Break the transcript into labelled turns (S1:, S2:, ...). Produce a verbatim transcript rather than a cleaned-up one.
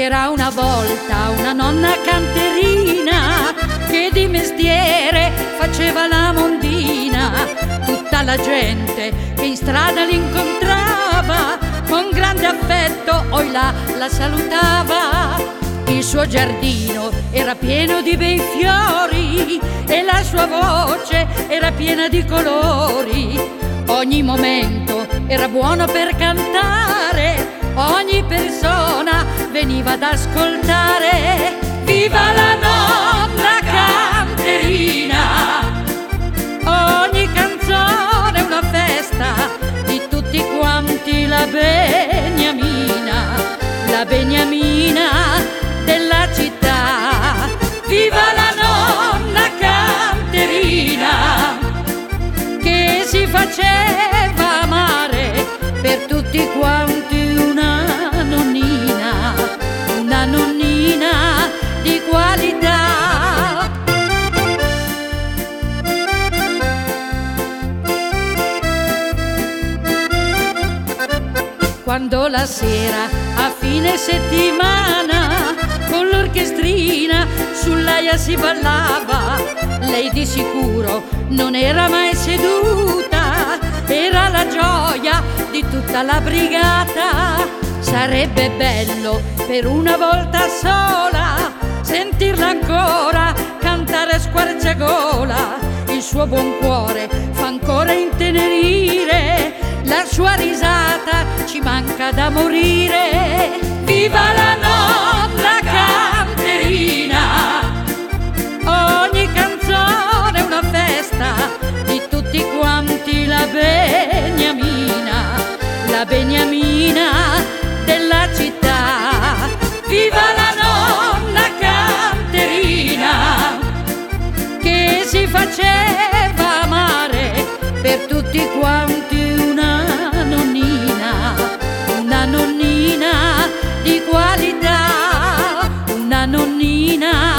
S1: C'era una volta una nonna canterina che di mestiere faceva la mondina. Tutta la gente che in strada l'incontrava con grande affetto oi là la salutava. Il suo giardino era pieno di bei fiori e la sua voce era piena di colori. Ogni momento era buono per cantare, ogni persona veniva ad ascoltare. Viva la nonna canterina! Ogni canzone è una festa di tutti quanti, la beniamina, la beniamina della città. Viva la nonna canterina, che si faceva amare per tutti quanti, una nonnina, una nonnina di qualità. Quando la sera a fine settimana con l'orchestrina sull'aia si ballava, lei di sicuro non era mai seduta, era la gioia di tutta la brigata. Sarebbe bello per una volta sola sentirla ancora cantare a squarciagola. Il suo buon cuore fa ancora intenerire, la sua risata ci manca da morire. Viva la nonna canterina! Ogni canzone è una festa di tutti quanti, la beniamina, la beniamina della città. Viva la nonna canterina, che si faceva amare per tutti quanti, una nonnina, una nonnina di qualità, una nonnina